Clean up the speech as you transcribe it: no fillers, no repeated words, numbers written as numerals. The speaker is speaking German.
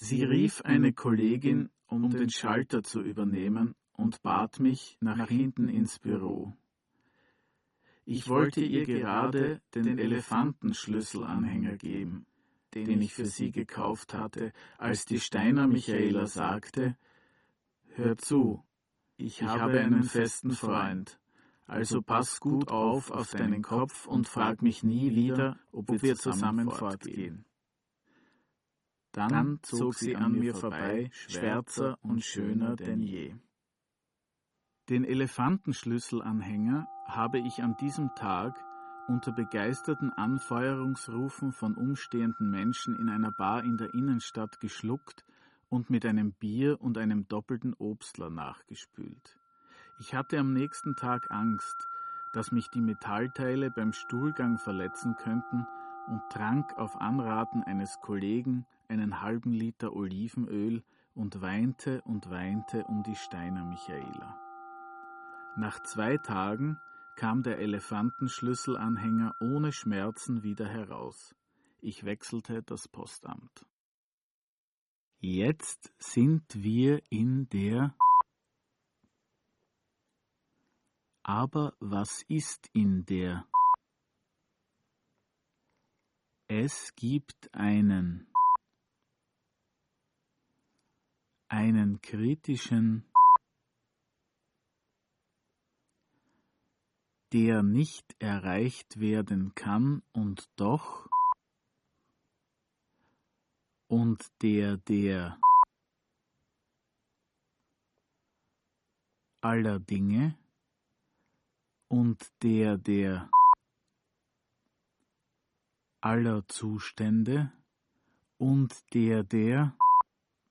Sie rief eine Kollegin, um den Schalter zu übernehmen, und bat mich nach hinten ins Büro. Ich wollte ihr gerade den Elefantenschlüsselanhänger geben, den ich für sie gekauft hatte, als die Steiner Michaela sagte: »Hör zu, ich habe einen festen Freund, also pass gut auf deinen Kopf und frag mich nie wieder, ob wir zusammen fortgehen.« Dann zog sie an mir vorbei, schwärzer und schöner denn je. Den Elefantenschlüsselanhänger habe ich an diesem Tag unter begeisterten Anfeuerungsrufen von umstehenden Menschen in einer Bar in der Innenstadt geschluckt und mit einem Bier und einem doppelten Obstler nachgespült. Ich hatte am nächsten Tag Angst, dass mich die Metallteile beim Stuhlgang verletzen könnten, und trank auf Anraten eines Kollegen einen halben Liter Olivenöl und weinte um die Steiner Michaela. Nach 2 Tagen kam der Elefantenschlüsselanhänger ohne Schmerzen wieder heraus. Ich wechselte das Postamt. Jetzt sind wir in der... Aber was ist in der? Es gibt einen kritischen, der nicht erreicht werden kann und doch, und der aller Dinge und der aller Zustände und der